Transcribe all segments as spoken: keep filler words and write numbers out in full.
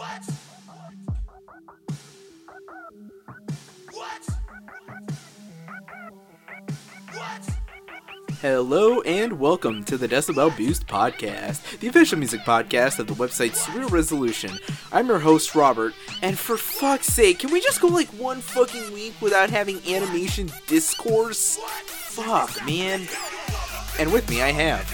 What? What? What? Hello and welcome to the Decibel Boost Podcast, the official music podcast of the website Surreal Resolution. I'm your host, Robert, and for fuck's sake, can we just go like one fucking week without having animation discourse? Fuck, man. And with me, I have...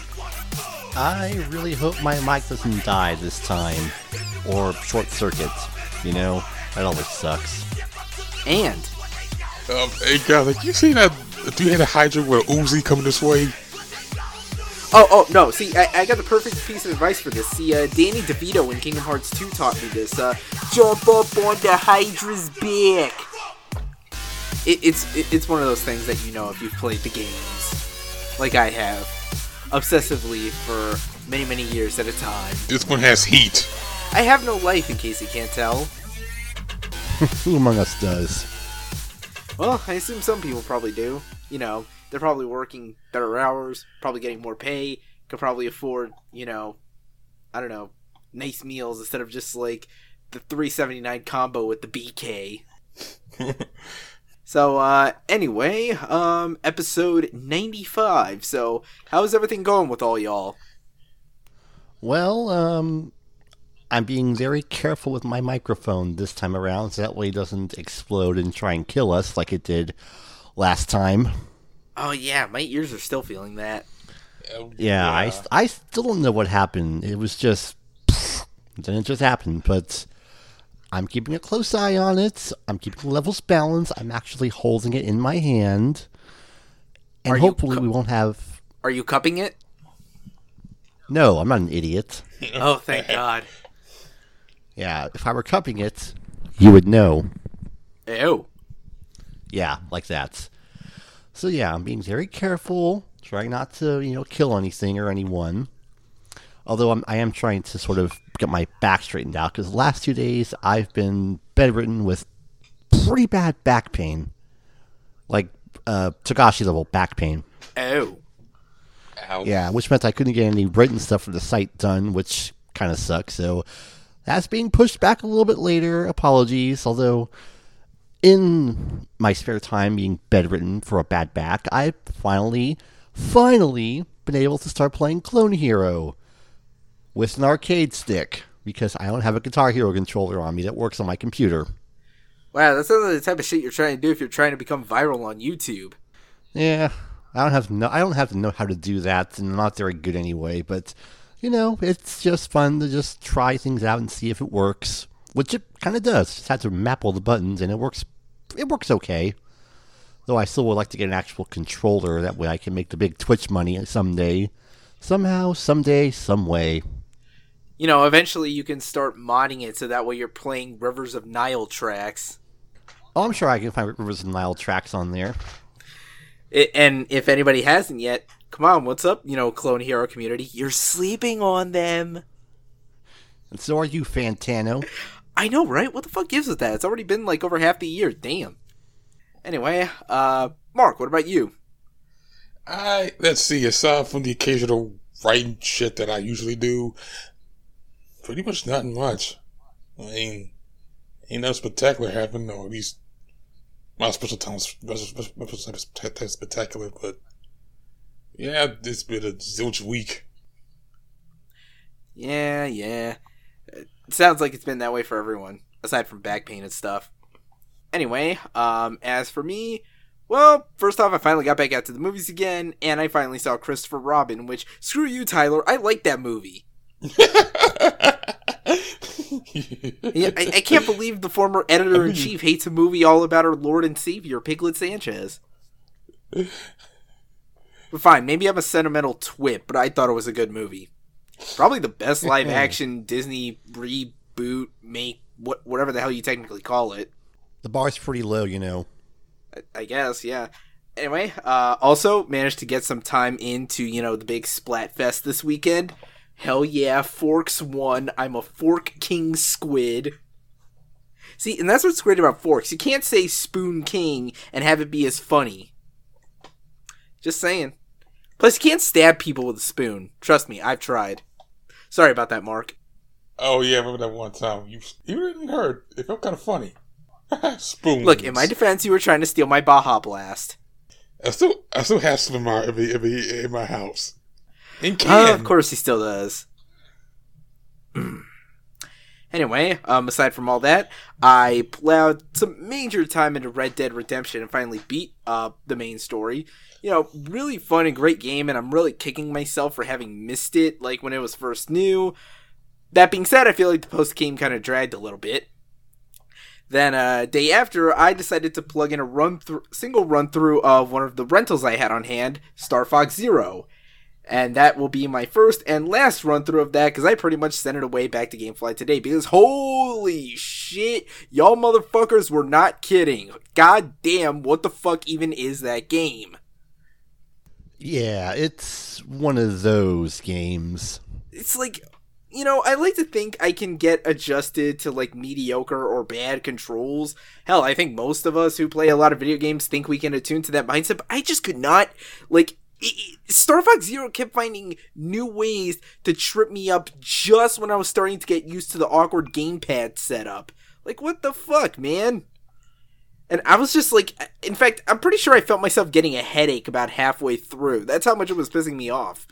I really hope my mic doesn't die this time, or short circuit, you know? That always sucks. And... Um, hey guys, like you seen that, do you have a Hydra with an Uzi coming this way? Oh, oh, no, see, I, I got the perfect piece of advice for this. See, uh, Danny DeVito in Kingdom Hearts two taught me this. Uh, jump up on the Hydra's back! It, it's, it, it's one of those things that you know if you've played the games, like I have, obsessively for many, many years at a time. This one has heat. I have no life, in case you can't tell. Who among us does? Well, I assume some people probably do. You know, they're probably working better hours, probably getting more pay, could probably afford, you know, I don't know, nice meals instead of just like the three seventy-nine combo with the B K. So, uh, anyway, um, episode ninety-five. So, how's everything going with all y'all? Well, um, I'm being very careful with my microphone this time around, so that way it doesn't explode and try and kill us like it did last time. Oh, yeah, my ears are still feeling that. Um, Yeah, I, I still don't know what happened. It was just, then it just happened, but I'm keeping a close eye on it. I'm keeping levels balanced. I'm actually holding it in my hand. And Are you hopefully cu- we won't have... Are you cupping it? No, I'm not an idiot. Oh, thank God. Yeah, if I were cupping it, you would know. Ew. Yeah, like that. So yeah, I'm being very careful, trying not to, you know, kill anything or anyone. Although I'm, I am trying to sort of get my back straightened out, because the last two days I've been bedridden with pretty bad back pain. Like, uh, Togashi level back pain. Ew. Ow. Yeah, which meant I couldn't get any written stuff for the site done, which kind of sucks. So that's being pushed back a little bit later. Apologies. Although, in my spare time being bedridden for a bad back, I've finally, finally been able to start playing Clone Hero with an arcade stick, because I don't have a Guitar Hero controller on me that works on my computer. Wow, that's not the type of shit you're trying to do if you're trying to become viral on YouTube. Yeah, I don't have to know. I don't have to know how to do that, and I'm not very good anyway. But you know, it's just fun to just try things out and see if it works, which it kind of does. Just have to map all the buttons, and it works. It works okay. Though I still would like to get an actual controller. That way, I can make the big Twitch money someday, somehow, someday, some way. You know, eventually you can start modding it so that way you're playing Rivers of Nile tracks. Oh, I'm sure I can find Rivers and Nile tracks on there. It, and if anybody hasn't yet, come on, what's up, you know, Clone Hero community? You're sleeping on them. And so are you, Fantano. I know, right? What the fuck gives us that? It's already been like over half the year. Damn. Anyway, uh, Mark, what about you? I, let's see, aside from the occasional writing shit that I usually do, pretty much nothing much. I mean, ain't nothing spectacular happened, or at least my special time was spectacular, but yeah, it's been a zilch week. Yeah, yeah. It sounds like it's been that way for everyone, aside from back pain and stuff. Anyway, um, as for me, well, first off, I finally got back out to the movies again, and I finally saw Christopher Robin, which, screw you, Tyler, I like that movie. Yeah, I, I can't believe the former editor-in-chief hates a movie all about our Lord and Savior, Piglet Sanchez. But fine, maybe I'm a sentimental twit, but I thought it was a good movie. Probably the best live-action Disney reboot, make, what, whatever the hell you technically call it. The bar's pretty low, you know. I, I guess, yeah. Anyway, uh, also managed to get some time into, you know, the big Splatfest this weekend. Hell yeah, Forks won. I'm a Fork King squid. See, and that's what's great about Forks. You can't say Spoon King and have it be as funny. Just saying. Plus, you can't stab people with a spoon. Trust me, I've tried. Sorry about that, Mark. Oh yeah, I remember that one time. You you didn't hurt. It felt kind of funny. Spoons. Look, in my defense, you were trying to steal my Baja Blast. I still I still have some in my in my, in my house. In Uh, can. of course he still does. Anyway, um, aside from all that, I plowed some major time into Red Dead Redemption and finally beat uh, the main story. You know, really fun and great game, and I'm really kicking myself for having missed it, like, when it was first new. That being said, I feel like the post-game kind of dragged a little bit. Then, uh, day after, I decided to plug in a run through, single run-through of one of the rentals I had on hand, Star Fox Zero. And that will be my first and last run-through of that, because I pretty much sent it away back to GameFly today, because holy shit, y'all motherfuckers were not kidding. God damn, what the fuck even is that game? Yeah, it's one of those games. It's like, you know, I like to think I can get adjusted to, like, mediocre or bad controls. Hell, I think most of us who play a lot of video games think we can attune to that mindset, but I just could not, like... Star Fox Zero kept finding new ways to trip me up just when I was starting to get used to the awkward gamepad setup. Like, what the fuck, man? And I was just like, in fact, I'm pretty sure I felt myself getting a headache about halfway through. That's how much it was pissing me off.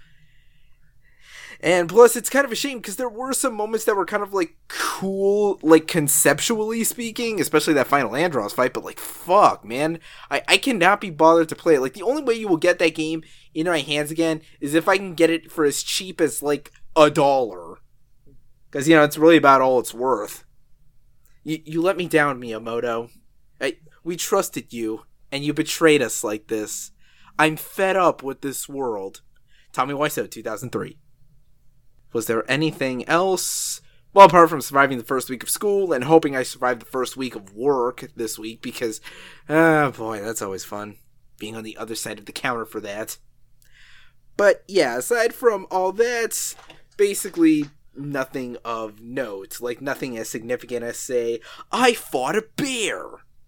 And plus, it's kind of a shame because there were some moments that were kind of like cool, like conceptually speaking, especially that final Andros fight, but like, fuck, man. I, I cannot be bothered to play it. Like, the only way you will get that game in my hands again is if I can get it for as cheap as like a dollar. Because, you know, it's really about all it's worth. You, you let me down, Miyamoto. I, we trusted you, and you betrayed us like this. I'm fed up with this world. Tommy Wiseau, two thousand three. Was there anything else? Well, apart from surviving the first week of school and hoping I survived the first week of work this week because, oh boy, that's always fun. Being on the other side of the counter for that. But yeah, aside from all that, basically nothing of note. Like nothing as significant as, say, I fought a bear.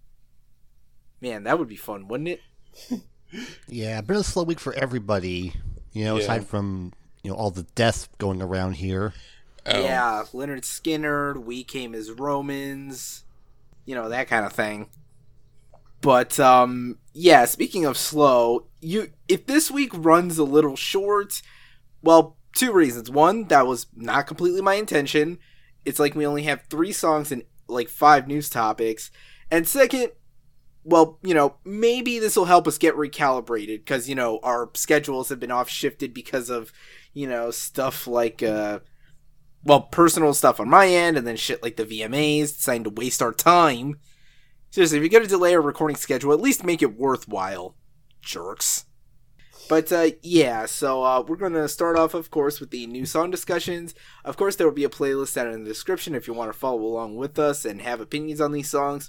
Man, that would be fun, wouldn't it? Yeah, been a slow week for everybody. You know, Yeah. aside from... You know, all the death going around here. Oh. Yeah, Leonard Skinner, we came as Romans, you know, that kind of thing. But, um, yeah, speaking of slow, you if this week runs a little short, well, two reasons. One, that was not completely my intention. It's like we only have three songs and, like, five news topics. And second, well, you know, maybe this will help us get recalibrated, because, you know, our schedules have been off-shifted because of, you know, stuff like, uh, well, personal stuff on my end, and then shit like the V M As, deciding to waste our time. Seriously, if you're going to delay our recording schedule, at least make it worthwhile, jerks. But, uh, yeah, so, uh, we're going to start off, of course, with the new song discussions. Of course, there will be a playlist down in the description if you want to follow along with us and have opinions on these songs.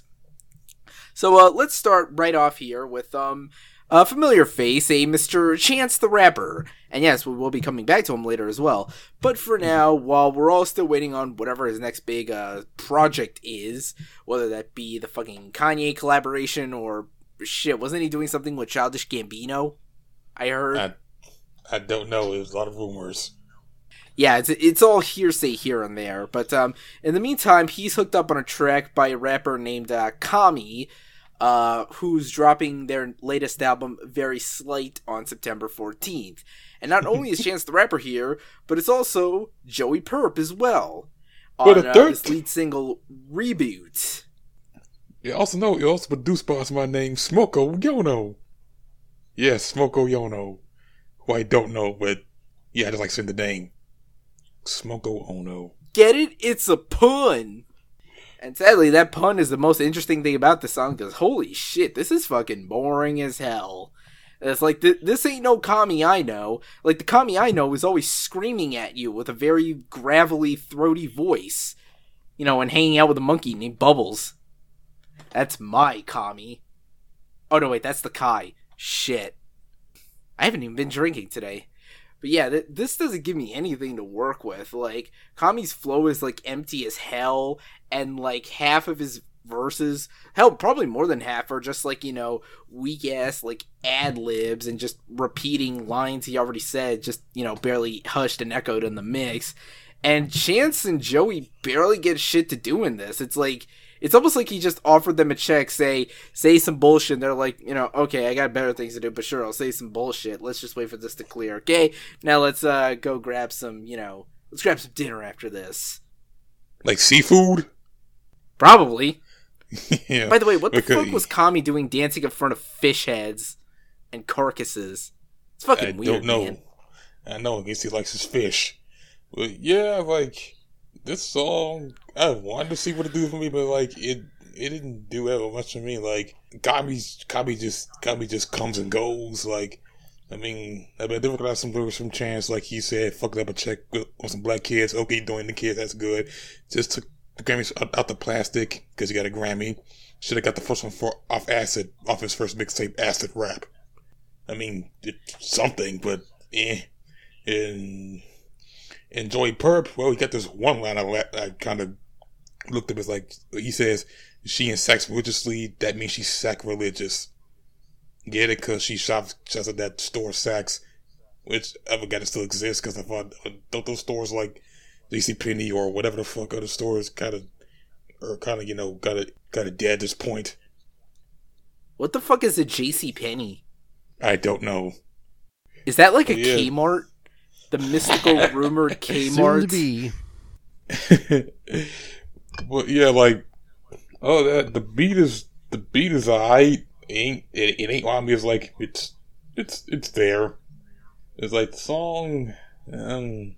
So, uh, let's start right off here with, um, a familiar face, a Mister Chance the Rapper. And yes, we will be coming back to him later as well. But for now, while we're all still waiting on whatever his next big, uh, project is, whether that be the fucking Kanye collaboration or, shit, wasn't he doing something with Childish Gambino? I heard. I, I don't know. There's a lot of rumors. Yeah, it's it's all hearsay here and there. But um, in the meantime, he's hooked up on a track by a rapper named uh, Kami, uh, who's dropping their latest album, Very Slight, on September fourteenth. And not only is Chance the Rapper here, but it's also Joey Purp as well, But on a uh, third- his lead single, Reboot. You also know, you also produced by my name, Smoko Yono. Yes, Smoko Yono. Who I don't know, but yeah, I just like saying the name. Smoko Ono. Get it? It's a pun! And sadly, that pun is the most interesting thing about the song, because holy shit, this is fucking boring as hell. It's like, th- this ain't no Kami I know. Like, the Kami I know is always screaming at you with a very gravelly, throaty voice. You know, and hanging out with a monkey named Bubbles. That's my Kami. Oh no, wait, that's the Kai. Shit. I haven't even been drinking today. But yeah, th- this doesn't give me anything to work with. Like, Kami's flow is, like, empty as hell, and, like, half of his verses, hell, probably more than half, are just, like, you know, weak-ass, like, ad-libs and just repeating lines he already said, just, you know, barely hushed and echoed in the mix. And Chance and Joey barely get shit to do in this. It's like, it's almost like he just offered them a check, say, say some bullshit, and they're like, you know, okay, I got better things to do, but sure, I'll say some bullshit. Let's just wait for this to clear. Okay, now let's uh, go grab some, you know, let's grab some dinner after this. Like seafood? Probably. Yeah. By the way, what the Because- fuck was Kami doing dancing in front of fish heads and carcasses? It's fucking I weird, don't know. man. I know, I guess he likes his fish. But yeah, like, this song, I wanted to see what it do for me, but like, it it didn't do that much for me. Like, Kami's, Kami just, Kami just comes and goes. Like, I mean, I mean, I did recognize some lyrics from Chance, like he said, fuck it up a check on some black kids. Okay, doing the kids, that's good. Just took the Grammys out, out the plastic, because he got a Grammy. Should have got the first one for off Acid, off his first mixtape, Acid Rap. I mean, it's something, but eh. And, and Joey Purp, well, he got this one line I, I kind of looked up as like, he says, she in sex religiously, that means she's sacrilegious. Get it? Because she shops, shops at that store Saks, which I forgot it still exists, because I thought, don't those stores like JCPenney or whatever the fuck other stores kind of, or kind of, you know, got it, got it dead at this point? What the fuck is a JCPenney? I don't know. Is that like a Yeah. Kmart? The mystical rumored Soon Kmart? to be. Well, yeah, like, oh, that the beat is the beat is alright. It ain't it, it ain't on me. It's like it's it's it's there. It's like the song. Um,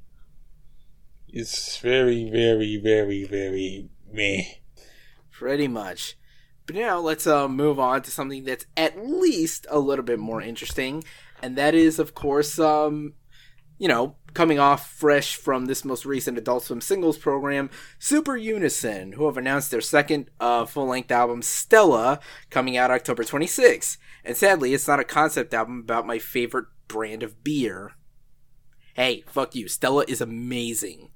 it's very very very very meh. Pretty much. But now let's uh, move on to something that's at least a little bit more interesting, and that is, of course, um, you know, coming off fresh from this most recent Adult Swim singles program, Super Unison, who have announced their second uh, full-length album, Stella, coming out October twenty-sixth. And sadly, it's not a concept album about my favorite brand of beer. Hey, fuck you. Stella is amazing.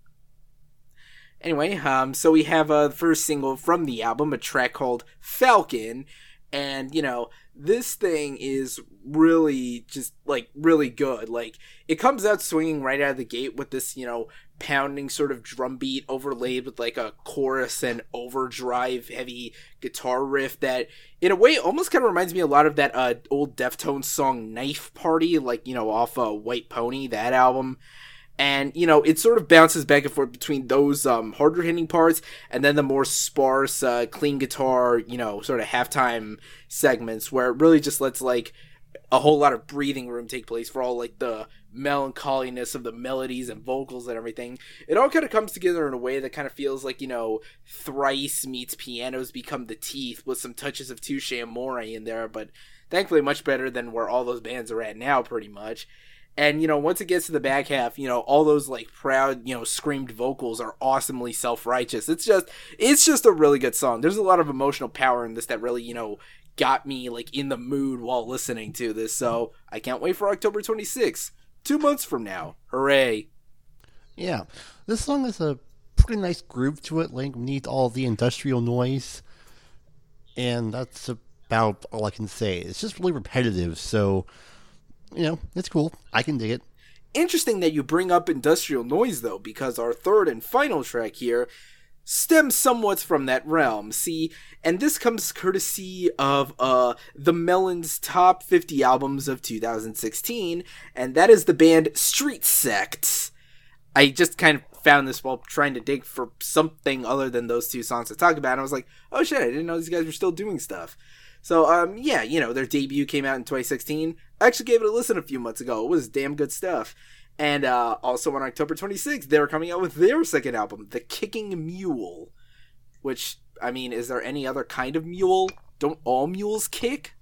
Anyway, um, so we have uh, the first single from the album, a track called Falcon, and, you know, this thing is really just, like, really good. Like, it comes out swinging right out of the gate with this, you know, pounding sort of drum beat overlaid with, like, a chorus and overdrive heavy guitar riff that, in a way, almost kind of reminds me a lot of that uh, old Deftones song Knife Party, like, you know, off uh, White Pony, that album. And, you know, it sort of bounces back and forth between those um, harder hitting parts and then the more sparse, uh, clean guitar, you know, sort of halftime segments where it really just lets, like, a whole lot of breathing room take place for all, like, the melancholiness of the melodies and vocals and everything. It all kind of comes together in a way that kind of feels like, you know, Thrice meets Pianos Become the Teeth with some touches of Touche Amore in there, but thankfully much better than where all those bands are at now, pretty much. And, you know, once it gets to the back half, you know, all those, like, proud, you know, screamed vocals are awesomely self-righteous. It's just, it's just a really good song. There's a lot of emotional power in this that really, you know, got me, like, in the mood while listening to this. So, I can't wait for October twenty-sixth. Two months from now. Hooray. Yeah, this song has a pretty nice groove to it, like needs all the industrial noise, and that's about all I can say. It's just really repetitive, so, you know, it's cool. I can dig it. Interesting that you bring up industrial noise, though, because our third and final track here stems somewhat from that realm. See, and this comes courtesy of uh the Melons' top fifty albums of two thousand sixteen, and that is the band Street Sect. I just kind of found this while trying to dig for something other than those two songs to talk about, and I was like, oh shit, I didn't know these guys were still doing stuff. So, um, yeah, you know, their debut came out in twenty sixteen. I actually gave it a listen a few months ago. It was damn good stuff. And uh, also on October twenty-sixth, they were coming out with their second album, The Kicking Mule. Which, I mean, is there any other kind of mule? Don't all mules kick?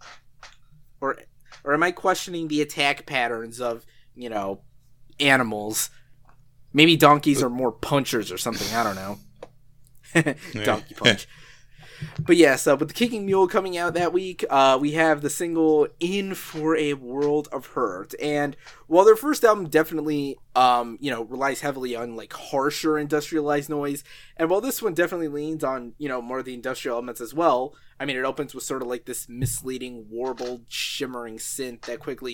Or, or am I questioning the attack patterns of, you know, animals? Maybe donkeys are more punchers or something. I don't know. Donkey punch. But yeah, so with The Kicking Mule coming out that week, uh, we have the single In For a World of Hurt. And while their first album definitely, um, you know, relies heavily on, like, harsher industrialized noise, and while this one definitely leans on, you know, more of the industrial elements as well, I mean, it opens with sort of like this misleading, warbled, shimmering synth that quickly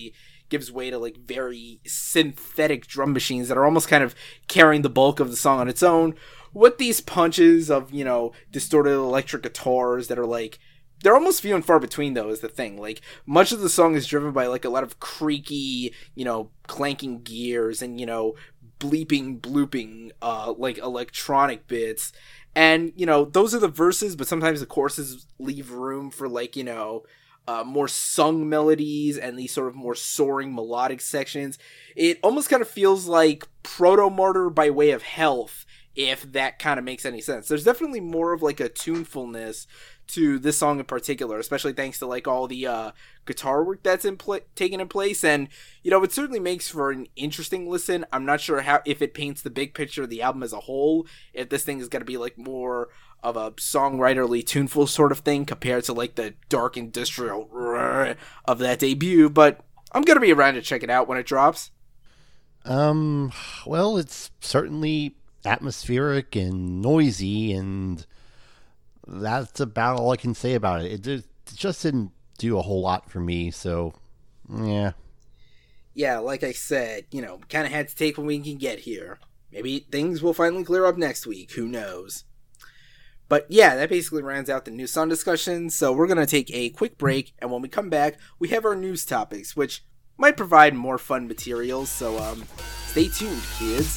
gives way to like very synthetic drum machines that are almost kind of carrying the bulk of the song on its own, with these punches of, you know, distorted electric guitars that are like, they're almost few and far between, though, is the thing. Like, much of the song is driven by, like, a lot of creaky, you know, clanking gears and, you know, bleeping, blooping, uh, like, electronic bits. And, you know, those are the verses, but sometimes the choruses leave room for, like, you know, uh, more sung melodies and these sort of more soaring melodic sections. It almost kind of feels like Proto-Martyr by way of Health, if that kind of makes any sense. There's definitely more of, like, a tunefulness to this song in particular, especially thanks to like all the uh, guitar work that's in pl- taken in place, and you know it certainly makes for an interesting listen. I'm not sure how if it paints the big picture of the album as a whole, if this thing is going to be like more of a songwriterly tuneful sort of thing compared to like the dark industrial of that debut. But I'm gonna be around to check it out when it drops. Um, well, it's certainly atmospheric and noisy, and that's about all I can say about it. It just, it just didn't do a whole lot for me, so, yeah. Yeah, like I said, you know, kind of had to take what we can get here. Maybe things will finally clear up next week, who knows. But yeah, that basically rounds out the news song discussion, so we're going to take a quick break, and when we come back, we have our news topics, which might provide more fun materials, so um, stay tuned, kids.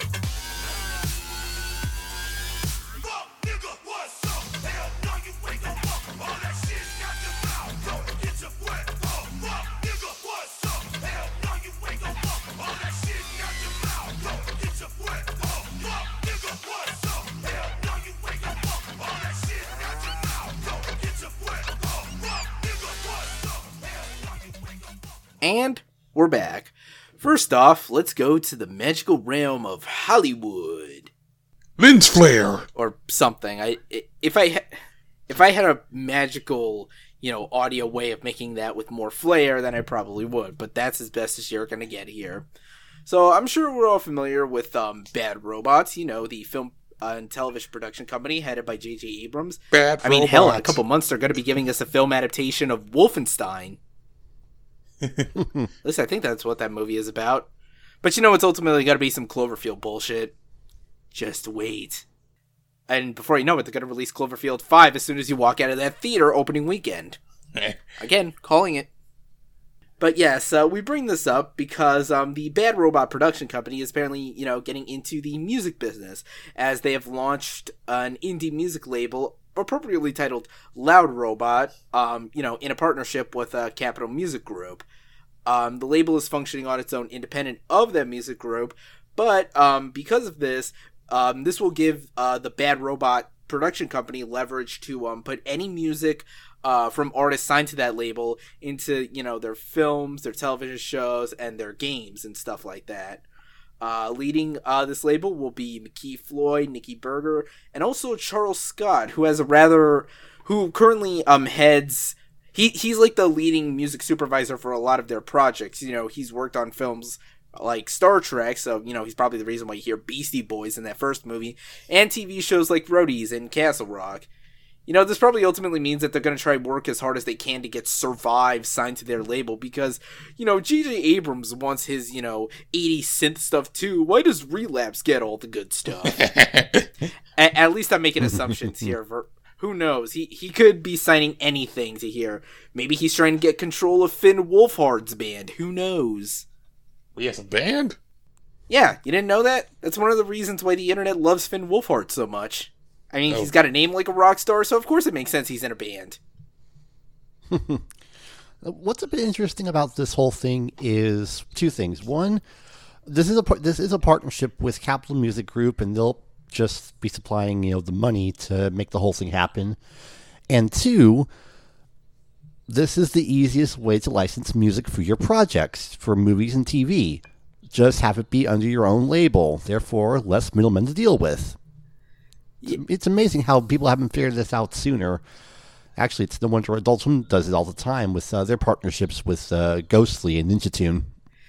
And we're back. First off, let's go to the magical realm of Hollywood. Lens flare! Or something. I if I ha- if I had a magical, you know, audio way of making that with more flair, then I probably would. But that's as best as you're gonna get here. So I'm sure we're all familiar with um, Bad Robots. You know, the film uh, and television production company headed by J J Abrams. Bad I mean, Robots. hell, in a couple months they're going to be giving us a film adaptation of Wolfenstein. At least I think that's what that movie is about. But you know, it's ultimately got to be some Cloverfield bullshit. Just wait. And before you know it, they're going to release Cloverfield five as soon as you walk out of that theater opening weekend. Again, calling it. But yes, uh, we bring this up because um, the Bad Robot production company is apparently, you know, getting into the music business, as they have launched an indie music label appropriately titled Loud Robot, um, you know, in a partnership with uh, Capitol Music Group. Um, the label is functioning on its own independent of that music group, but um, because of this, um, this will give uh, the Bad Robot production company leverage to um, put any music uh, from artists signed to that label into, you know, their films, their television shows, and their games and stuff like that. Uh, leading uh, this label will be McKee Floyd, Nikki Berger, and also Charles Scott, who has a rather, who currently um heads, he he's like the leading music supervisor for a lot of their projects. You know, he's worked on films like Star Trek, so, you know, he's probably the reason why you hear Beastie Boys in that first movie, and T V shows like Roadies and Castle Rock. You know, this probably ultimately means that they're going to try work as hard as they can to get Survive signed to their label because, you know, J J Abrams wants his, you know, eighties synth stuff too. Why does Relapse get all the good stuff? at, at least I'm making assumptions here. For, who knows? He he could be signing anything to here. Maybe he's trying to get control of Finn Wolfhard's band. Who knows? We have a band? Yeah, you didn't know that? That's one of the reasons why the internet loves Finn Wolfhard so much. I mean, oh. He's got a name like a rock star, so of course it makes sense he's in a band. What's a bit interesting about this whole thing is two things. One, this is a this is a partnership with Capitol Music Group, and they'll just be supplying, you know, the money to make the whole thing happen. And two, this is the easiest way to license music for your projects, for movies and T V. Just have it be under your own label, therefore less middlemen to deal with. It's amazing how people haven't figured this out sooner. Actually, it's No Wonder Adult Swim does it all the time with uh, their partnerships with uh, Ghostly and Ninja Tune.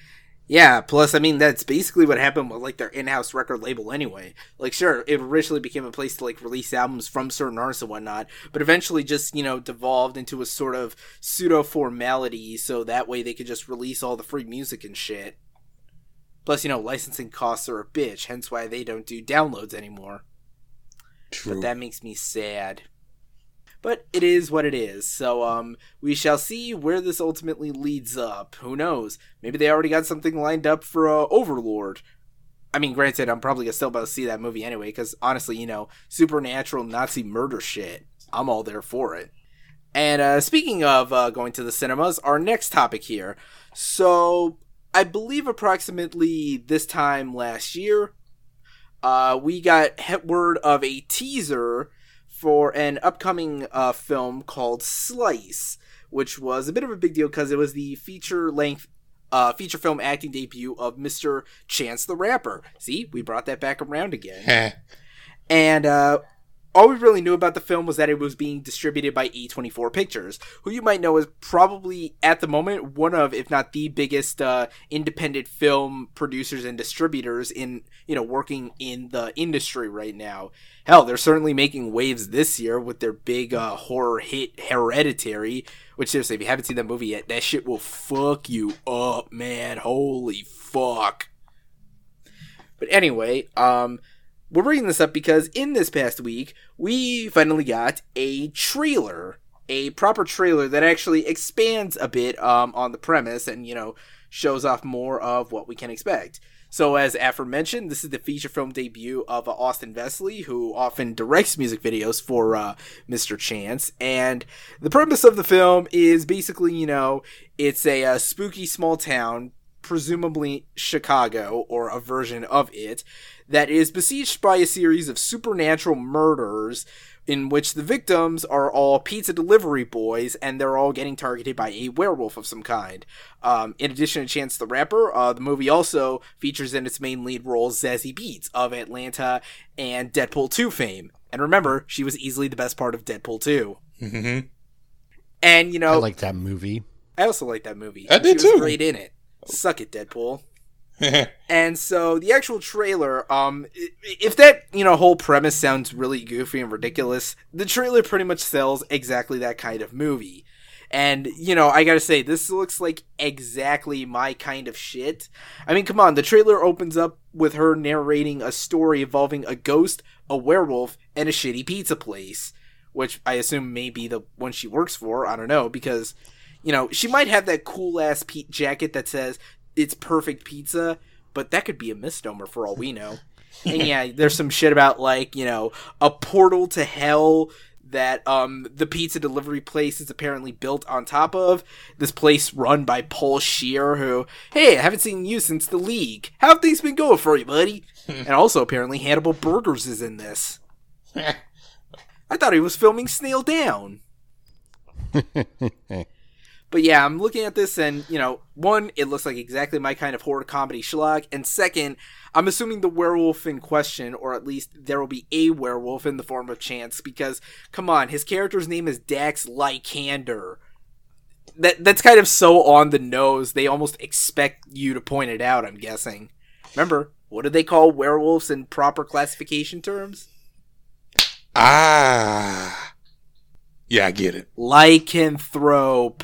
Yeah, plus, I mean, that's basically what happened with, like, their in-house record label anyway. Like, sure, it originally became a place to, like, release albums from certain artists and whatnot, but eventually just, you know, devolved into a sort of pseudo-formality, so that way they could just release all the free music and shit. Plus, you know, licensing costs are a bitch, hence why they don't do downloads anymore. True. But that makes me sad. But it is what it is, so um, we shall see where this ultimately leads up. Who knows? Maybe they already got something lined up for uh, Overlord. I mean, granted, I'm probably still about to see that movie anyway, because honestly, you know, supernatural Nazi murder shit. I'm all there for it. And uh, speaking of uh, going to the cinemas, our next topic here. So, I believe approximately this time last year, uh, we got word of a teaser for an upcoming uh, film called Slice, which was a bit of a big deal because it was the feature-length uh, feature film acting debut of Mister Chance the Rapper. See, we brought that back around again. And uh, all we really knew about the film was that it was being distributed by A twenty-four Pictures, who you might know is probably, at the moment, one of, if not the biggest uh, independent film producers and distributors in, you know, working in the industry right now. Hell, they're certainly making waves this year with their big uh, horror hit Hereditary, which seriously, if you haven't seen that movie yet, that shit will fuck you up, man. Holy fuck. But anyway, um, we're bringing this up because in this past week, we finally got a trailer, a proper trailer that actually expands a bit um, on the premise and, you know, shows off more of what we can expect. So, as aforementioned, this is the feature film debut of uh, Austin Vesely, who often directs music videos for uh, Mister Chance. And the premise of the film is basically, you know, it's a, uh spooky small town, presumably Chicago, or a version of it, that is besieged by a series of supernatural murders in which the victims are all pizza delivery boys, and they're all getting targeted by a werewolf of some kind. Um, in addition to Chance the Rapper, uh, the movie also features in its main lead role Zazie Beetz of Atlanta and Deadpool two fame. And remember, she was easily the best part of Deadpool two. Mm-hmm. And, you know... I like that movie. I also like that movie. I did she was too. great in it. Suck it, Deadpool. And so the actual trailer, um, if that, you know, whole premise sounds really goofy and ridiculous, the trailer pretty much sells exactly that kind of movie. And, you know, I gotta say, this looks like exactly my kind of shit. I mean, come on, the trailer opens up with her narrating a story involving a ghost, a werewolf, and a shitty pizza place, which I assume may be the one she works for, I don't know, because, you know, she might have that cool-ass pe- jacket that says, it's perfect pizza, but that could be a misnomer for all we know. And yeah, there's some shit about, like, you know, a portal to hell that um the pizza delivery place is apparently built on top of. This place run by Paul Scheer, who, hey, I haven't seen you since The League. How have things been going for you, buddy? And also, apparently, Hannibal Burgers is in this. I thought he was filming Snail Down. But yeah, I'm looking at this and, you know, one, it looks like exactly my kind of horror comedy schlock, and second, I'm assuming the werewolf in question, or at least there will be a werewolf in the form of Chance, because, come on, his character's name is Dax Lycander. That That's kind of so on the nose, they almost expect you to point it out, I'm guessing. Remember, what do they call werewolves in proper classification terms? Ah. Yeah, I get it. Lycanthrope.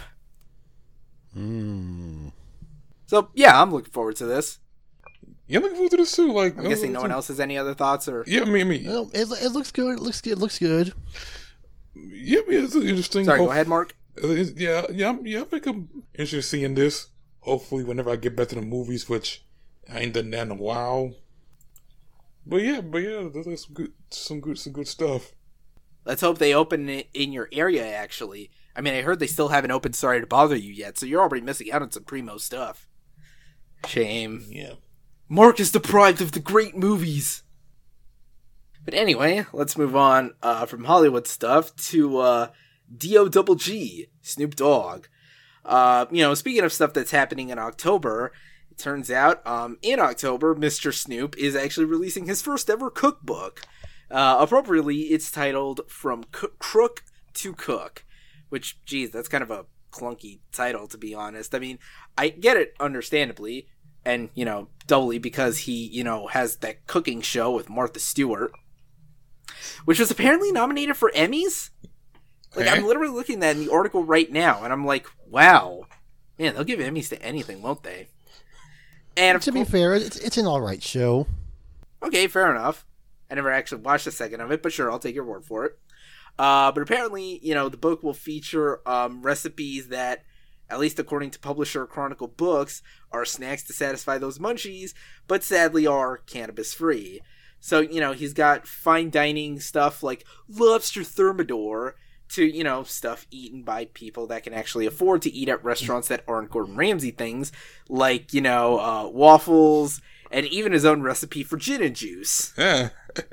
Mm. So, yeah, I'm looking forward to this. Yeah, I'm looking forward to this too. Like, I'm guessing no one else has any other thoughts, or... Yeah, me, me. Well, it, it looks good. It looks good. It looks good. Yeah, yeah, it's interesting. Sorry, Hope- go ahead, Mark. It's- Yeah, yeah, I'm- yeah. I think I'm interested in seeing this. Hopefully, whenever I get back to the movies, which I ain't done that in a while. But yeah, but yeah, there's some good, some good, some good stuff. Let's hope they open it in your area, actually. I mean, I heard they still haven't opened Sorry to Bother You yet, so you're already missing out on some primo stuff. Shame. Yeah. Mark is deprived of the great movies. But anyway, let's move on uh, from Hollywood stuff to uh, D O Double G, Snoop Dogg. Uh, you know, speaking of stuff that's happening in October, it turns out um, in October, Mister Snoop is actually releasing his first ever cookbook. Uh, appropriately, it's titled From C- Crook to Cook, which, geez, that's kind of a clunky title, to be honest. I mean, I get it, understandably. and, you know, doubly because he, you know, has that cooking show with Martha Stewart, which was apparently nominated for Emmys. Like, I'm literally looking at that in the article right now, and I'm like, wow. Man, they'll give Emmys to anything, won't they? And to be fair, it's, it's an alright show. Okay, fair enough. I never actually watched a second of it, but sure, I'll take your word for it. Uh, but apparently, you know, the book will feature um, recipes that, at least according to publisher Chronicle Books, are snacks to satisfy those munchies, but sadly are cannabis-free. So, you know, he's got fine dining stuff like lobster thermidor to, you know, stuff eaten by people that can actually afford to eat at restaurants that aren't Gordon Ramsay things, like, you know, uh, waffles, and even his own recipe for gin and juice. Yeah.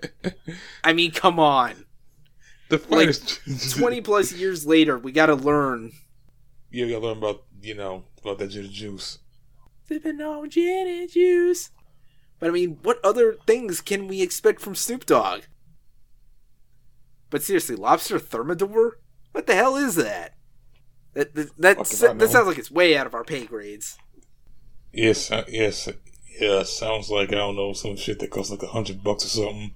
I mean, come on. The Like, twenty plus years later, we gotta learn. Yeah, we gotta learn about, you know, about that gin and juice. Sipping on gin and juice. But I mean, what other things can we expect from Snoop Dogg? But seriously, lobster thermidor? What the hell is that? That that, that, Fuck if I that know. sounds like it's way out of our pay grades. Yes, uh, yes, yeah, sounds like, I don't know, some shit that costs like a hundred bucks or something.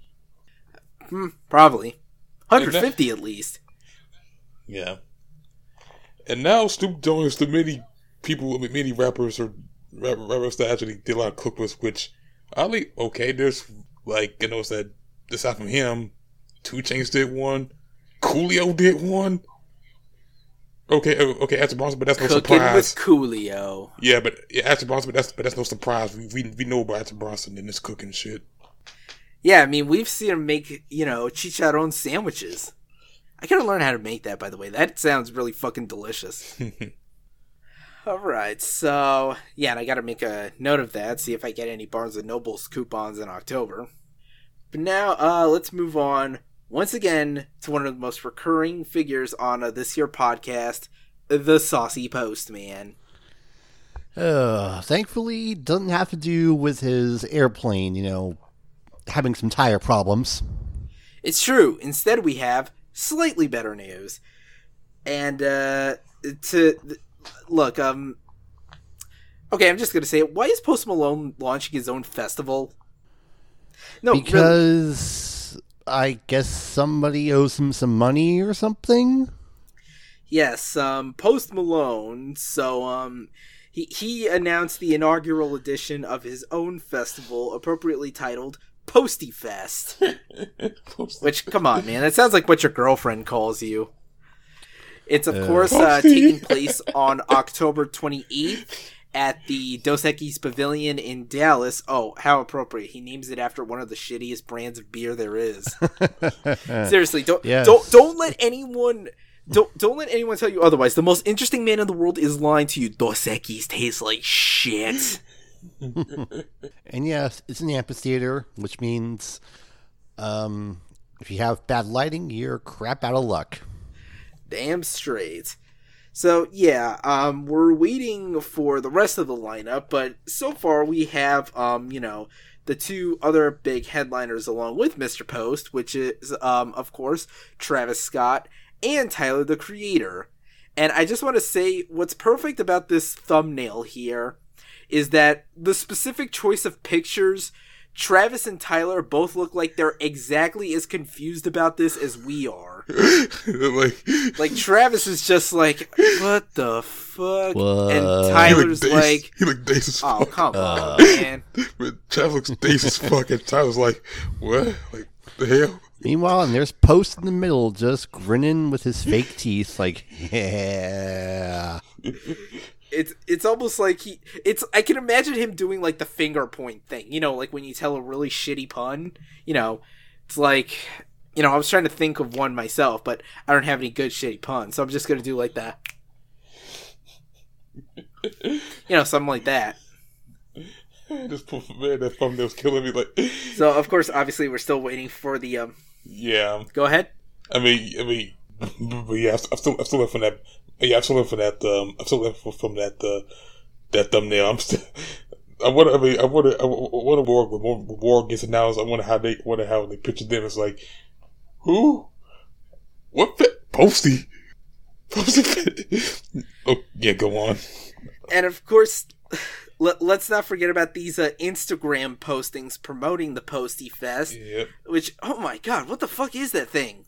Hmm, probably. one hundred fifty at least. Yeah. And now Snoop Dogg is the many people, many rappers or rap- rappers that actually did a lot of cookbooks, which, oddly, okay, there's, like, you know, it's that, aside from him, two Chainz did one, Coolio did one. Okay, uh, okay, Astro Bronson, but that's no Cooking surprise. with Coolio. Yeah, but yeah, Astro Bronson, but that's but that's no surprise. We we, we know about Astro Bronson and this cooking shit. Yeah, I mean, we've seen him make, you know, chicharron sandwiches. I gotta learn how to make that, by the way. That sounds really fucking delicious. Alright, so, yeah, and I gotta make a note of that, see if I get any Barnes and Noble's coupons in October. But now, uh, let's move on, once again, to one of the most recurring figures on uh, this here podcast, the Saucy Postman. Uh, thankfully, doesn't have to do with his airplane, you know, having some tire problems. It's true. Instead, we have slightly better news. And, uh, to, look, um, okay, I'm just gonna say it. Why is Post Malone launching his own festival? No, really. Because I guess somebody owes him some money or something? Yes, um, Post Malone, so, um, he, he announced the inaugural edition of his own festival, appropriately titled Posty Fest. Which, come on, man, that sounds like what your girlfriend calls you. It's, of Uh, course, uh, taking place on October twenty-eighth at the Dos Equis Pavilion in Dallas. Oh, how appropriate. He names it after one of the shittiest brands of beer there is. Seriously, don't, Yes. don't, don't let anyone... Don't don't let anyone tell you otherwise. The most interesting man in the world is lying to you. Dos Equis tastes like shit. And yes, it's an amphitheater, which means um, if you have bad lighting, you're crap out of luck. Damn straight. So yeah, um, we're waiting for the rest of the lineup, but so far we have, um, you know, the two other big headliners along with Mister Post, which is, um, of course, Travis Scott and Tyler, the Creator. And I just want to say what's perfect about this thumbnail here is that the specific choice of pictures, Travis and Tyler both look like they're exactly as confused about this as we are. like, Like, Travis is just like, what the fuck? What? And he Tyler's look dazed, like, he look dazed as oh, fuck. come Uh. on, man. But Travis looks dazed as fuck, and Tyler's like, what? Like, the hell? Meanwhile, and there's Post in the middle, just grinning with his fake teeth, like, yeah. It's it's almost like he it's I can imagine him doing like the finger point thing, you know, like when you tell a really shitty pun, you know, it's like, you know, I was trying to think of one myself, but I don't have any good shitty puns, so I'm just gonna do like that, you know, something like that. This poor man, that thumbnail's killing me. Like, So of course, obviously, we're still waiting for the um. yeah. Go ahead. I mean, I mean, but yeah, I'm still, I'm still left from that. Yeah, I'm still left from that. Um, I'm still left from that. Uh, that thumbnail. I'm still. I wonder. I mean, I wonder. I wonder more when more war gets announced. I wonder how they. Wonder how they picture them. It's like, who? What? Fit? Posty. Posty. Fit? Oh yeah, go on. And of course, Let, let's not forget about these uh, Instagram postings promoting the Posty Fest. Yep. Which, oh my god, what the fuck is that thing?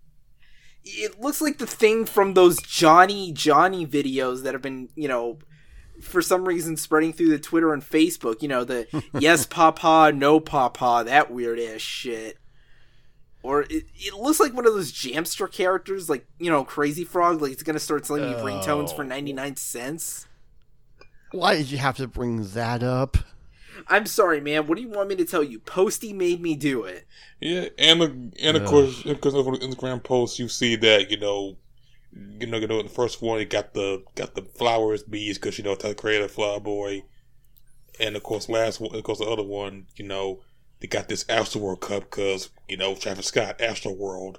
It looks like the thing from those Johnny Johnny videos that have been, you know, for some reason spreading through the Twitter and Facebook. You know, the yes papa, no papa, that weird ass shit. Or it, it looks like one of those Jamster characters, like, you know, Crazy Frog, like it's gonna start selling me Oh. ringtones for ninety-nine cents. Why did you have to bring that up? I'm sorry, man. What do you want me to tell you? Posty made me do it. Yeah, and uh, and of Ugh. course, because of the Instagram posts, you see that you know, you know, you know, in the first one, you got the got the flowers, bees, because you know, Tyler Creator, Flower Boy, and of course, last one, of course, the other one, you know, they got this Astro World Cup because you know, Travis Scott, Astro World.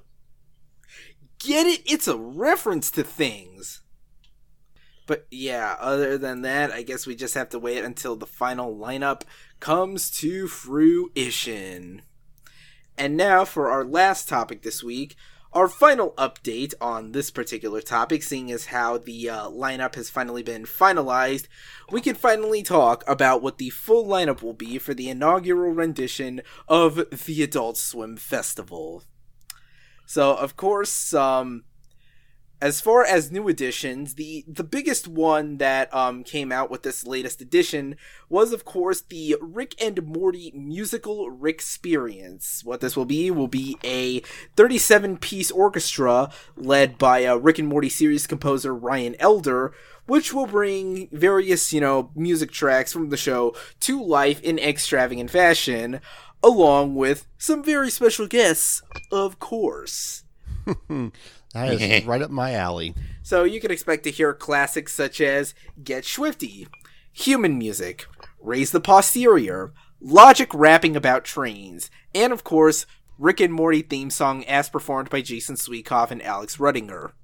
Get it? It's a reference to things. But yeah, other than that, I guess we just have to wait until the final lineup comes to fruition. And now for our last topic this week, our final update on this particular topic, seeing as how the uh, lineup has finally been finalized, we can finally talk about what the full lineup will be for the inaugural rendition of the Adult Swim Festival. So, of course, um... as far as new editions, the, the biggest one that um came out with this latest edition was, of course, the Rick and Morty musical Ricksperience. What this will be will be a thirty-seven piece orchestra led by uh, Rick and Morty series composer Ryan Elder, which will bring various, you know, music tracks from the show to life in extravagant fashion, along with some very special guests, of course. That is right up my alley. So you can expect to hear classics such as Get Swifty, Human Music, Raise the Posterior, Logic rapping about trains, and of course, Rick and Morty theme song as performed by Jason Sweetkoff and Alex Ruddinger.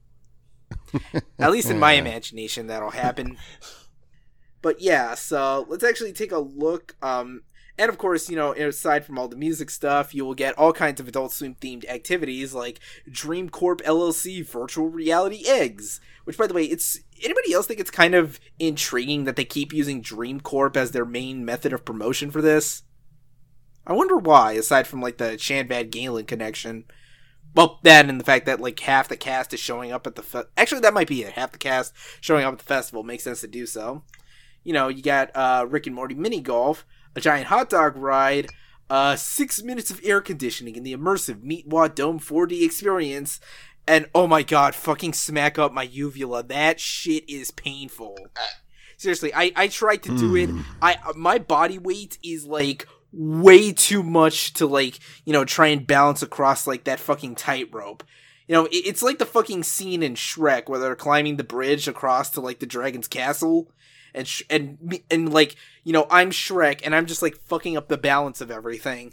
At least in my imagination, that'll happen. But yeah, so let's actually take a look. Um, and of course, you know, aside from all the music stuff, you will get all kinds of Adult Swim themed activities like Dream Corp L L C Virtual Reality Eggs. Which, by the way, it's anybody else think it's kind of intriguing that they keep using Dream Corp as their main method of promotion for this? I wonder why, aside from like the Chan Van Galen connection. Well, that and the fact that like half the cast is showing up at the fe- actually that might be it. Half the cast showing up at the festival makes sense to do so. You know, you got uh, Rick and Morty mini golf, a giant hot dog ride, uh, six minutes of air conditioning in the immersive Meatwad Dome four D experience, and oh my god, fucking smack up my uvula. That shit is painful. Seriously, I, I tried to do it. I my body weight is like way too much to like, you know, try and balance across like that fucking tightrope. You know, it, it's like the fucking scene in Shrek where they're climbing the bridge across to like the dragon's castle. And, sh- and, and, like, you know, I'm Shrek, and I'm just, like, fucking up the balance of everything.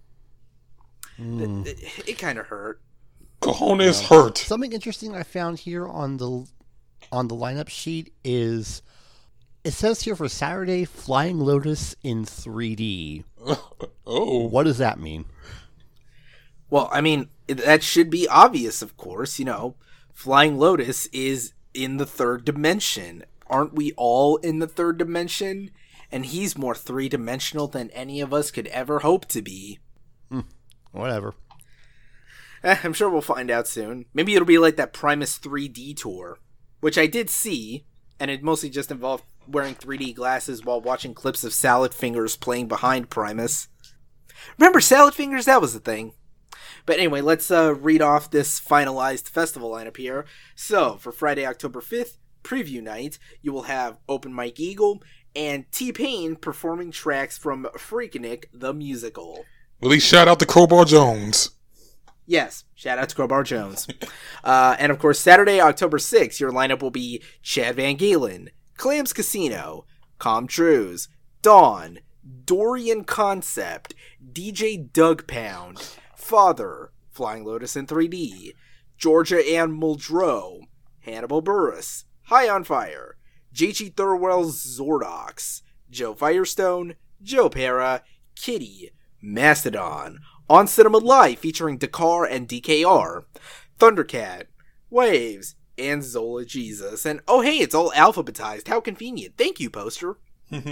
Mm. It, it, it kind of hurt. Cojones hurt. Something interesting I found here on the on the lineup sheet is, it says here for Saturday, Flying Lotus in three D. Oh. What does that mean? Well, I mean, that should be obvious, of course. You know, Flying Lotus is in the third dimension. Aren't we all in the third dimension? And he's more three-dimensional than any of us could ever hope to be. Hmm. Whatever. Eh, I'm sure we'll find out soon. Maybe it'll be like that Primus three D tour, which I did see, and it mostly just involved wearing three D glasses while watching clips of Salad Fingers playing behind Primus. Remember Salad Fingers? That was the thing. But anyway, let's uh, read off this finalized festival lineup here. So, for Friday, October fifth, preview night, you will have Open Mike Eagle and T-Pain performing tracks from Freaknik the Musical. At least shout out to Crowbar Jones. Yes, shout out to Crowbar Jones. uh, and of course, Saturday, October sixth, your lineup will be Chad Van Galen, Clams Casino, Com Trues, Dawn, Dorian Concept, D J Doug Pound, Father, Flying Lotus in three D, Georgia Ann Muldrow, Hannibal Burris, High on Fire, J G Thurwell's Zordox, Joe Firestone, Joe Para, Kitty, Mastodon, On Cinema Live featuring Dakar and D K R, Thundercat, Waves, and Zola Jesus. And oh hey, it's all alphabetized. How convenient. Thank you, poster.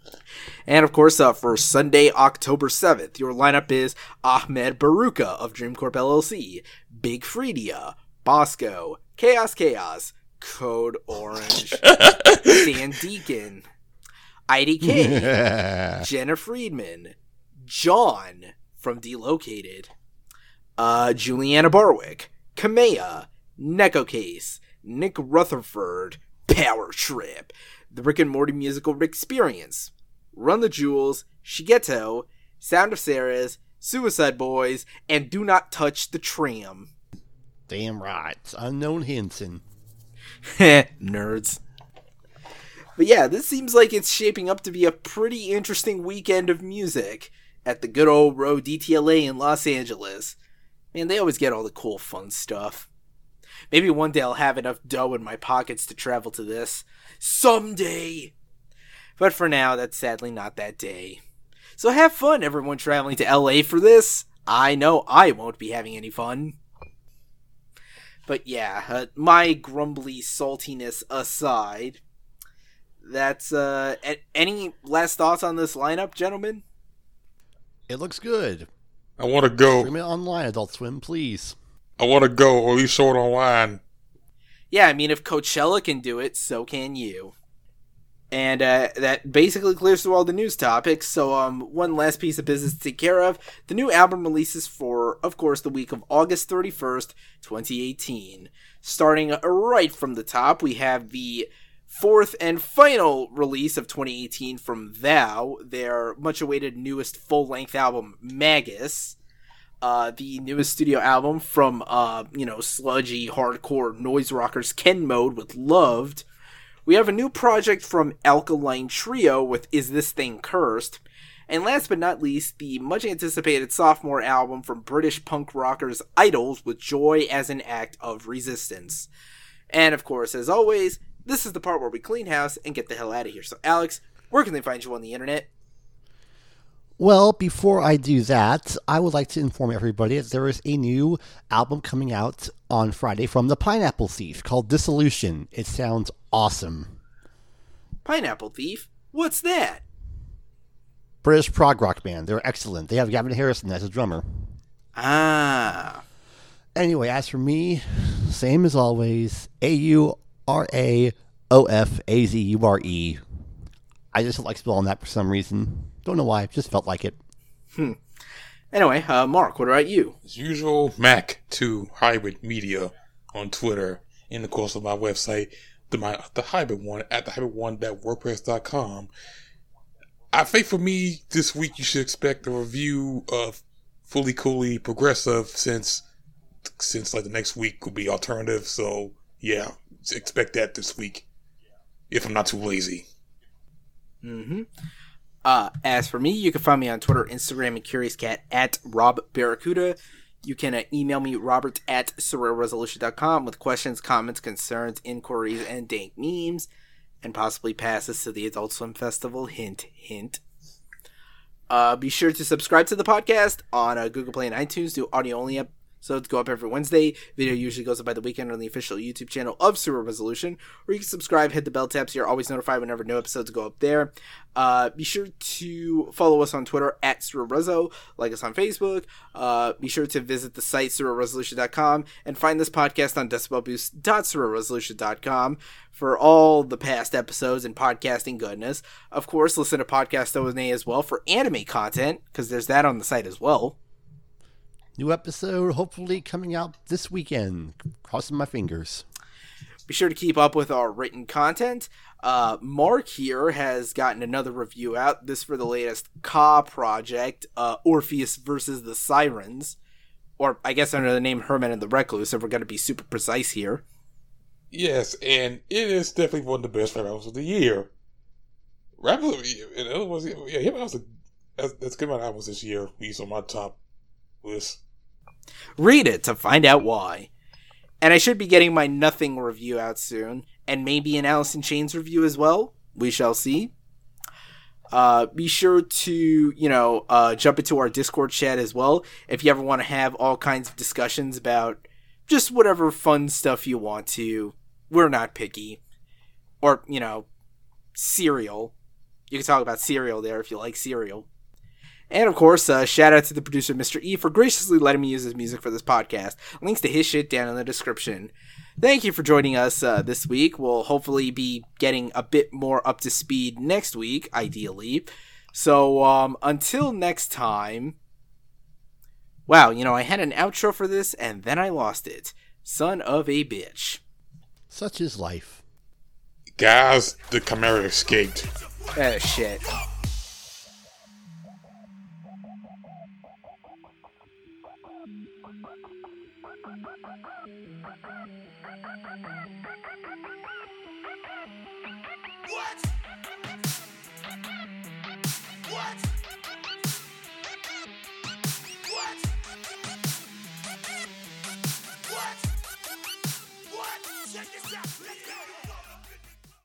And of course, uh, for Sunday, October seventh, your lineup is Ahmed Baruka of Dreamcorp L L C, Big Freedia, Bosco, Chaos Chaos, Code Orange, Dan Deacon, I D K, Jenna Friedman, John from Delocated, uh, Juliana Barwick, Kamea, Neko Case, Nick Rutherford, Power Trip, The Rick and Morty Musical Experience, Run the Jewels, Shigeto, Sound of Sarah's, Suicide Boys, and Do Not Touch the Tram. Damn right. Unknown Henson. Nerds. But yeah, this seems like it's shaping up to be a pretty interesting weekend of music at the good old Row D T L A in Los Angeles. Man, they always get all the cool, fun stuff. Maybe one day I'll have enough dough in my pockets to travel to this. Someday! But for now, that's sadly not that day. So have fun, everyone traveling to L A for this. I know I won't be having any fun. But yeah, uh, my grumbly saltiness aside, that's, uh, a- any last thoughts on this lineup, gentlemen? It looks good. I want to go. Stream it online, Adult Swim, please. I want to go, or at least show it online. Yeah, I mean, if Coachella can do it, so can you. And uh, that basically clears through all the news topics. So um, one last piece of business to take care of. The new album releases for, of course, the week of August thirty-first, twenty eighteen. Starting right from the top, we have the fourth and final release of twenty eighteen from Thou, their much-awaited newest full-length album, Magus. Uh, the newest studio album from, uh, you know, sludgy, hardcore noise rockers Ken Mode with Loved. We have a new project from Alkaline Trio with Is This Thing Cursed? And last but not least, the much-anticipated sophomore album from British punk rockers Idols with Joy as an Act of Resistance. And of course, as always, this is the part where we clean house and get the hell out of here. So Alex, where can they find you on the internet? Well, before I do that, I would like to inform everybody that there is a new album coming out on Friday from the Pineapple Thief called Dissolution. It sounds awesome. Pineapple Thief? What's that? British prog rock band. They're excellent. They have Gavin Harrison as a drummer. Ah. Anyway, as for me, same as always, A U R A O F A Z U R E. I just like spelling that for some reason. Don't know why, just felt like it. Hmm. Anyway, uh, Mark, what about you? As usual, Mac two Hybrid Media on Twitter. And of course on my website, the my the hybrid one at the hybrid one dot wordpress dot com. I think for me this week you should expect a review of Fully Coolly Progressive since since like the next week will be alternative. So yeah, expect that this week if I'm not too lazy. Mm-hmm. Uh, as for me, you can find me on Twitter, Instagram, and CuriousCat at Rob Barracuda. You can uh, email me, Robert at surreal resolution dot com with questions, comments, concerns, inquiries, and dank memes, and possibly passes to the Adult Swim Festival. Hint, hint. Uh, be sure to subscribe to the podcast on uh, Google Play and iTunes. Do audio-only episodes go up every Wednesday. Video usually goes up by the weekend on the official YouTube channel of Surreal Resolution, or you can subscribe, hit the bell tab so you're always notified whenever new episodes go up there. Uh, be sure to follow us on Twitter at SurrealRezo, like us on Facebook. Uh, be sure to visit the site surreal resolution dot com and find this podcast on decibel boost dot surreal resolution dot com for all the past episodes and podcasting goodness. Of course, listen to Podcast O N A as well for anime content, because there's that on the site as well. New episode hopefully coming out this weekend. Crossing my fingers. Be sure to keep up with our written content. Uh, Mark here has gotten another review out. This for the latest Ka project, uh, Orpheus versus the Sirens. Or I guess under the name Herman and the Recluse, if we're going to be super precise here. Yes, and it is definitely one of the best rap albums of the year. Rap album, in other words, yeah, hip hop's a that's, that's good amount of albums this year. He's on my top list. Read it to find out why. And I should be getting my Nothing review out soon, and maybe an Alice in Chains review as well. We shall see. Uh, be sure to, you know, uh, jump into our Discord chat as well if you ever want to have all kinds of discussions about just whatever fun stuff you want to. We're not picky. Or, you know, cereal. you can talk about cereal there if you like cereal. And of course, uh, shout out to the producer, Mister E, for graciously letting me use his music for this podcast. Links to his shit down in the description. Thank you for joining us uh, this week. We'll hopefully be getting a bit more up to speed next week, ideally. So, um, until next time... Wow, you know, I had an outro for this, and then I lost it. Son of a bitch. Such is life. Guys, the Chimera escaped. Oh, shit. What?